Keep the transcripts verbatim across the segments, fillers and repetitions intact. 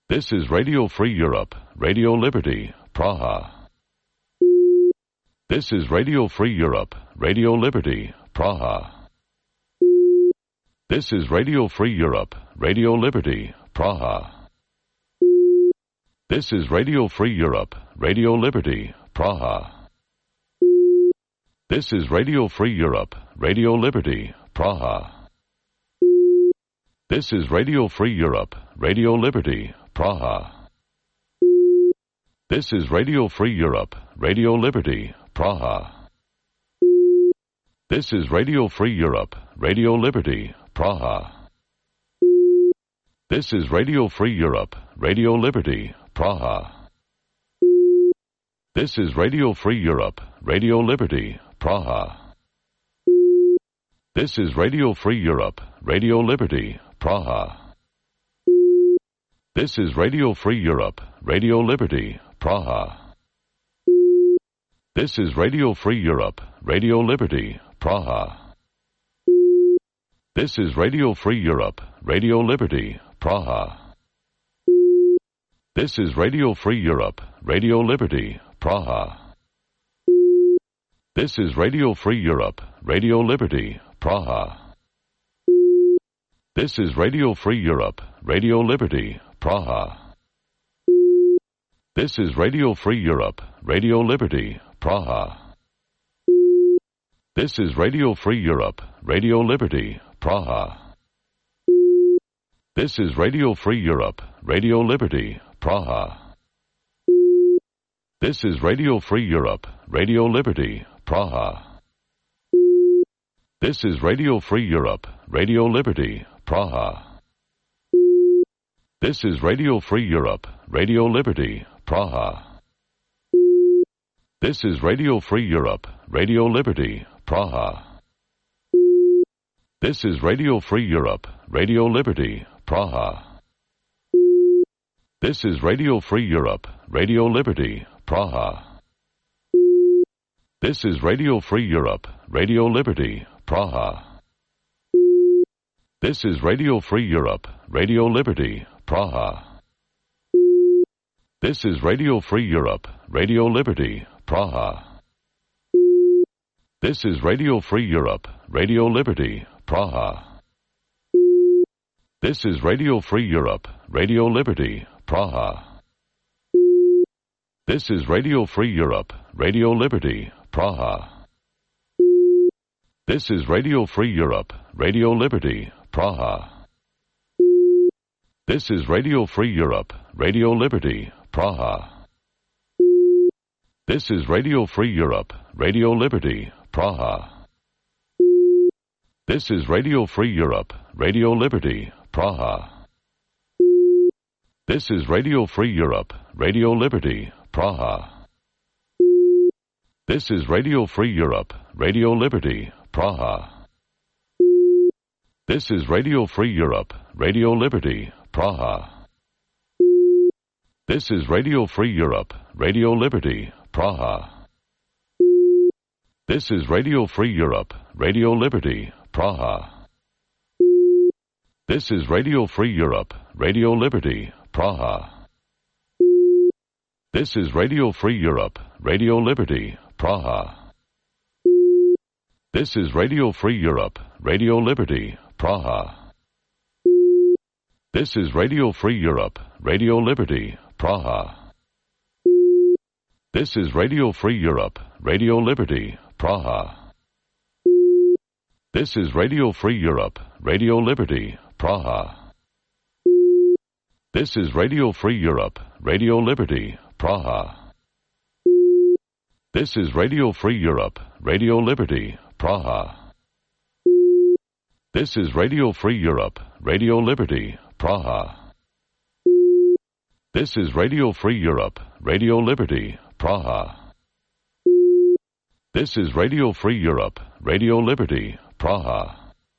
This is Radio Free Europe, Radio Liberty, Praha. This is Radio Free Europe, Radio Liberty, Praha. This is Radio Free Europe, Radio Liberty, Praha. This is Radio Free Europe, Radio Liberty, Praha. This is Radio Free Europe, Radio Liberty, Praha. This is Radio Free Europe, Radio Liberty, Praha. This is Radio Free Europe, Radio Liberty, Praha. This is Radio Free Europe, Radio Liberty, Praha. This is Radio Free Europe, Radio Liberty, Praha. This is Radio Free Europe, Radio Liberty, Praha. This is Radio Free Europe, Radio Liberty, Praha. This is Radio Free Europe, Radio Liberty, Praha. This is Radio Free Europe, Radio Liberty, Praha. This is Radio Free Europe, Radio Liberty, Praha. This is Radio Free Europe, Radio Liberty, Praha. This is Radio Free Europe, Radio Liberty, Praha. This is Radio Free Europe, Radio Liberty, Praha. This is Radio Free Europe, Radio Liberty, Praha. This is Radio Free Europe, Radio Liberty, Praha. This is Radio Free Europe, Radio Liberty, Praha. This is Radio Free Europe, Radio Liberty, Praha. This is Radio Free Europe, Radio Liberty, Praha. This is Radio Free Europe, Radio Liberty, Praha. This is Radio Free Europe, Radio Liberty, Praha. This is Radio Free Europe, Radio Liberty, Praha. This is Radio Free Europe, Radio Liberty, Praha. This is Radio Free Europe, Radio Liberty, Praha. This is Radio Free Europe, Radio Liberty, Praha. This is Radio Free Europe, Radio Liberty, Praha. This is Radio Free Europe, Radio Liberty, Praha. This is Radio Free Europe, Radio Liberty, Praha. This is Radio Free Europe, Radio Liberty, Praha. This is Radio Free Europe, Radio Liberty, Praha. This is Radio Free Europe, Radio Liberty, Praha. This is Radio Free Europe, Radio Liberty, Praha. This is Radio Free Europe, Radio Liberty, Praha. This is Radio Free Europe, Radio Liberty, Praha. This is Radio Free Europe, Radio Liberty, Praha. This is Radio Free Europe, Radio Liberty, Praha. This is Radio Free Europe, Radio Liberty, Praha. This is Radio Free Europe, Radio Liberty, Praha. This is Radio Free Europe, Radio Liberty, Praha. This is Radio Free Europe, Radio Liberty, Praha. This is Radio Free Europe, Radio Liberty, Praha. This is Radio Free Europe, Radio Liberty, Praha. This is Radio Free Europe, Radio Liberty, Praha. This is Radio Free Europe, Radio Liberty, Praha. This is Radio Free Europe, Radio Liberty, Praha. This is Radio Free Europe, Radio Liberty, Praha. This is Radio Free Europe, Radio Liberty, Praha. This is Radio Free Europe, Radio Liberty, Praha. This is Radio Free Europe, Radio Liberty, Praha.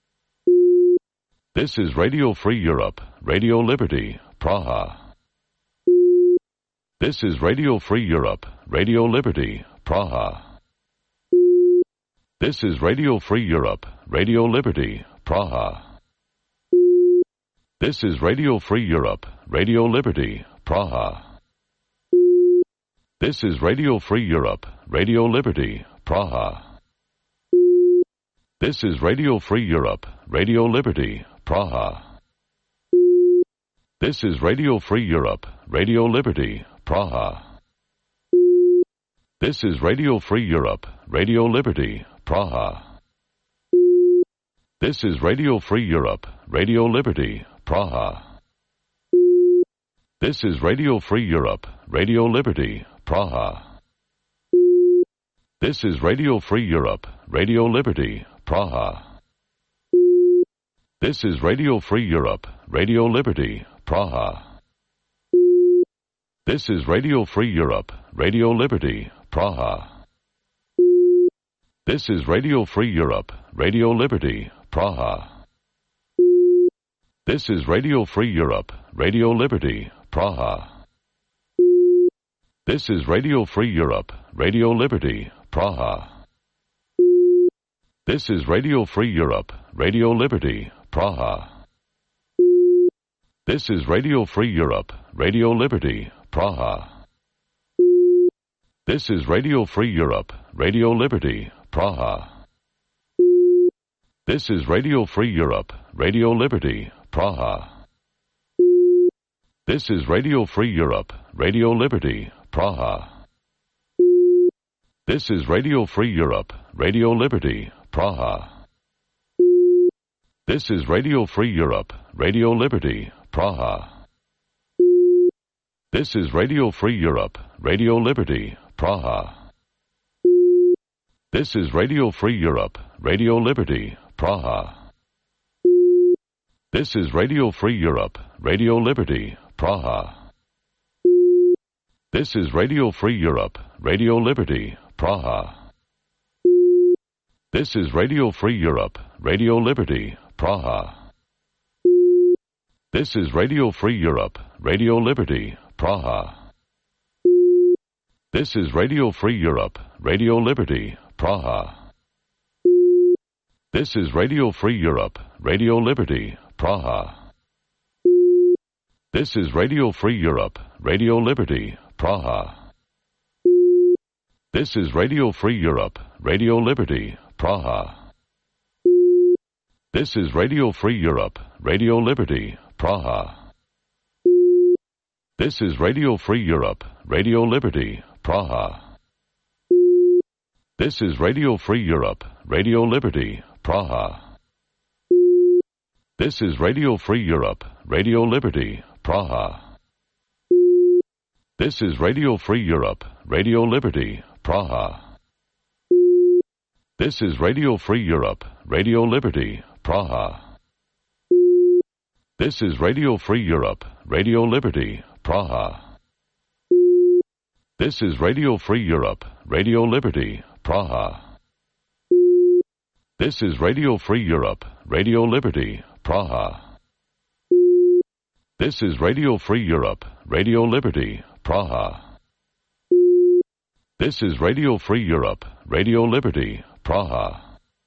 This is Radio Free Europe, Radio Liberty, Praha. This is Radio Free Europe, Radio Liberty, Praha. This is Radio Free Europe, Radio Liberty, Praha. This is Radio Free Europe, Radio Liberty, Praha. This is Radio Free Europe, Radio Liberty, Praha. This is Radio Free Europe, Radio Liberty, Praha. This is Radio Free Europe, Radio Liberty, Praha. This is Radio Free Europe, Radio Liberty, Praha. This is Radio Free Europe, Radio Liberty, Praha. This is Radio Free Europe, Radio Liberty, Praha. This is Radio Free Europe, Radio Liberty, Praha. This is Radio Free Europe, Radio Liberty, Praha. This is Radio Free Europe, Radio Liberty, Praha. This is Radio Free Europe, Radio Liberty, Praha. This is Radio Free Europe, Radio Liberty, Praha. This is Radio Free Europe, Radio Liberty, Praha. This is Radio Free Europe, Radio Liberty, Praha. This is Radio Free Europe, Radio Liberty, Praha. This is Radio Free Europe, Radio Liberty, Praha. This is Radio Free Europe, Radio Liberty, Praha. This is Radio Free Europe, Radio Liberty, Praha. This is Radio Free Europe, Radio Liberty, Praha. This is Radio Free Europe, Radio Liberty, Praha. This is Radio Free Europe, Radio Liberty, Praha. This is Radio Free Europe, Radio Liberty, Praha. This is Radio Free Europe, Radio Liberty, Praha. This is Radio Free Europe, Radio Liberty, Praha. This is Radio Free Europe, Radio Liberty, Praha. This is Radio Free Europe, Radio Liberty, Praha. This is Radio Free Europe, Radio Liberty, Praha. This is Radio Free Europe, Radio Liberty, Praha. This is Radio Free Europe, Radio Liberty, Praha. This is Radio Free Europe, Radio Liberty, Praha. This is Radio Free Europe, Radio Liberty, Praha. This is Radio Free Europe, Radio Liberty, Praha. This is Radio Free Europe, Radio Liberty, Praha. This is Radio Free Europe, Radio Liberty, Praha. This is Radio Free Europe, Radio Liberty, Praha. This is Radio Free Europe, Radio Liberty, Praha. This is Radio Free Europe, Radio Liberty, Praha. This is Radio Free Europe, Radio Liberty, Praha. This is Radio Free Europe, Radio Liberty, Praha. This is Radio Free Europe, Radio Liberty, Praha. This is Radio Free Europe, Radio Liberty, Praha.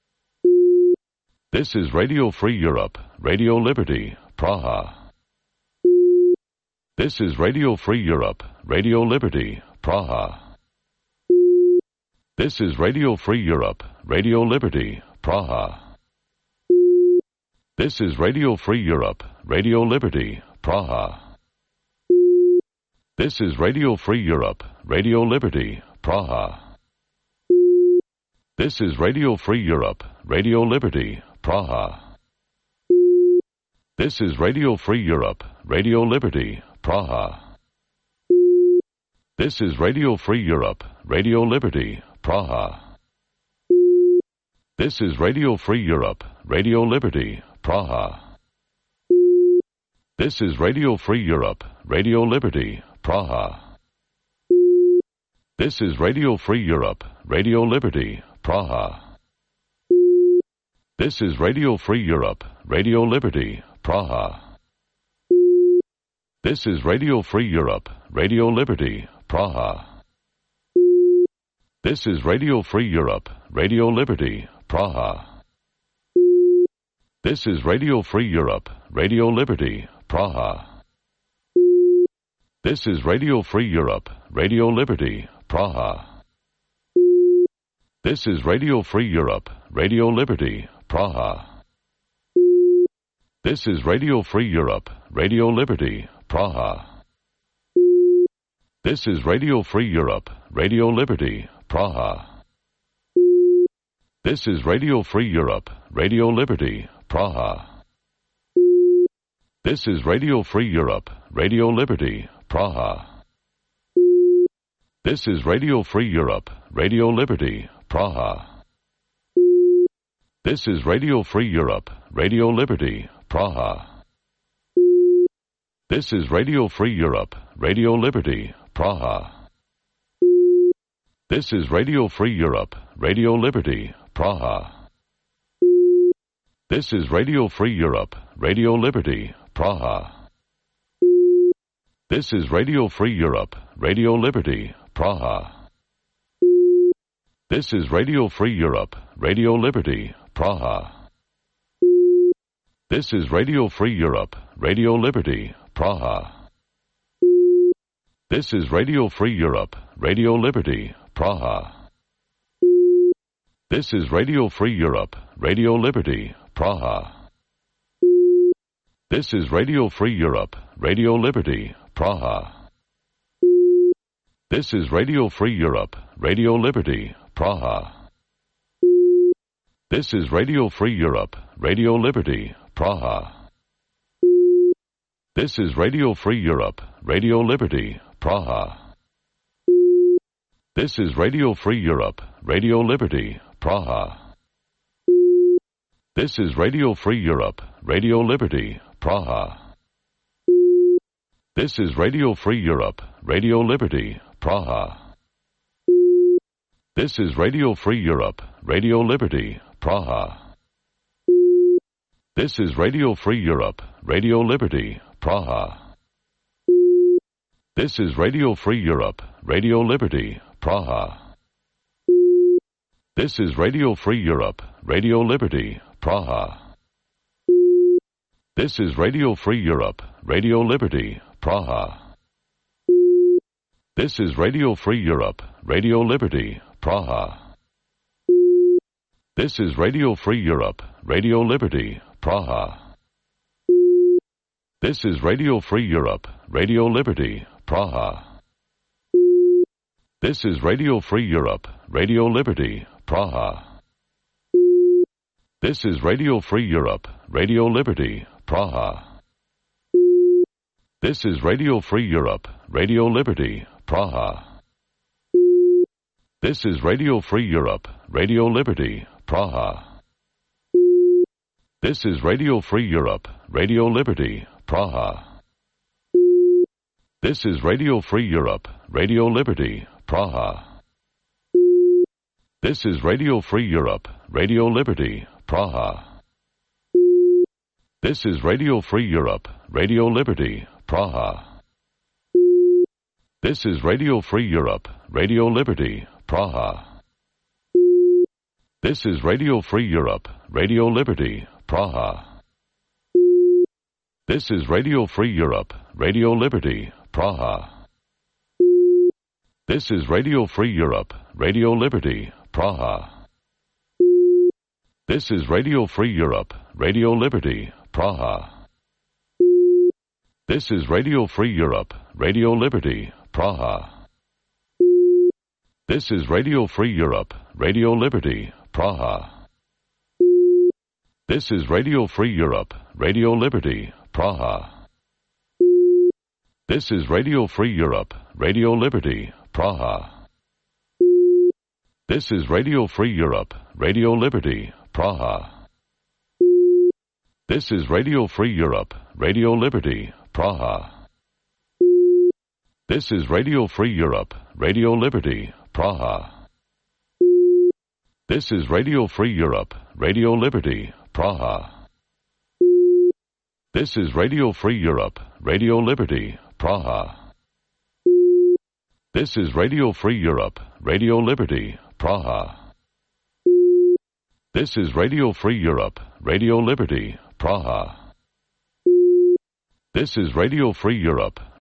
This is Radio Free Europe, Radio Liberty, Praha. This is Radio Free Europe, Radio Liberty, Praha. This is Radio Free Europe, Radio Liberty, Praha. This is Radio Free Europe, Radio Liberty, Praha. This is Radio Free Europe, Radio Liberty, Praha. This is Radio Free Europe, Radio Liberty, Praha. This is Radio Free Europe, Radio Liberty, Praha. This is Radio Free Europe, Radio Liberty, Praha. This is Radio Free Europe, Radio Liberty, Praha. This is Radio Free Europe, Radio Liberty, Praha. This is Radio Free Europe, Radio Liberty, Praha. This is Radio Free Europe, Radio Liberty, Praha. This is Radio Free Europe, Radio Liberty, Praha. This is Radio Free Europe, Radio Liberty, Praha. This is Radio Free Europe, Radio Liberty, Praha. This is Radio Free Europe, Radio Liberty, Praha. This is Radio Free Europe, Radio Liberty, Praha. This is Radio Free Europe, Radio Liberty, Praha. This is Radio Free Europe, Radio Liberty, Praha. This is Radio Free Europe, Radio Liberty, Praha. This is Radio Free Europe, Radio Liberty, Praha. This is Radio Free Europe, Radio Liberty, Praha. This is Radio Free Europe, Radio Liberty, Praha. This is Radio Free Europe, Radio Liberty, Praha. This is Radio Free Europe, Radio Liberty, Praha. This is Radio Free Europe, Radio Liberty, Praha. This is Radio Free Europe, Radio Liberty, Praha. This is Radio Free Europe, Radio Liberty, Praha. This is Radio Free Europe, Radio Liberty, Praha. This is Radio Free Europe, Radio Liberty, Praha. This is Radio Free Europe, Radio Liberty, Praha. This is Radio Free Europe, Radio Liberty, Praha. This is Radio Free Europe, Radio Liberty, Praha. This is Radio Free Europe, Radio Liberty, Praha. This is Radio Free Europe, Radio Liberty, Praha. This is Radio Free Europe, Radio Liberty, Praha. This is Radio Free Europe, Radio Liberty, Praha. This is Radio Free Europe, Radio Liberty, Praha. This is Radio Free Europe, Radio Liberty, Praha. This is Radio Free Europe, Radio Liberty, Praha. This is Radio Free Europe, Radio Liberty, Praha. This is Radio Free Europe, Radio Liberty, Praha. This is Radio Free Europe, Radio Liberty, Praha. This is Radio Free Europe, Radio Liberty, Praha. This is Radio Free Europe, Radio Liberty, Praha. This is Radio Free Europe, Radio Liberty, Praha. This is Radio Free Europe, Radio Liberty, Praha. This is Radio Free Europe, Radio Liberty, Praha. This is Radio Free Europe, Radio Liberty, Praha. This is Radio Free Europe, Radio Liberty, Praha. This is Radio Free Europe, Radio Liberty, Praha. This is Radio Free Europe, Radio Liberty, Praha. This is Radio Free Europe, Radio Liberty, Praha. This is Radio Free Europe, Radio Liberty, Praha. This is Radio Free Europe, Radio Liberty, Praha. This is Radio Free Europe, Radio Liberty, Praha. This is Radio Free Europe, Radio Liberty, Praha. This is Radio Free Europe, Radio Liberty, Praha. This is Radio Free Europe, Radio Liberty, Praha. This is Radio Free Europe, Radio Liberty, Praha. This is Radio Free Europe, Radio Liberty, Praha. This is Radio Free Europe, Radio Liberty, Praha. This is Radio Free Europe, Radio Liberty, Praha. This is Radio Free Europe, Radio Liberty, Praha. This is Radio Free Europe, Radio Liberty, Praha. This is Radio Free Europe, Radio Liberty, Praha. This is Radio Free Europe, Radio Liberty, Praha. This is Radio Free Europe, Radio Liberty, Praha. This is Radio Free Europe, Radio Liberty, Praha. This is Radio Free Europe, Radio Liberty, Praha. This is Radio Free Europe,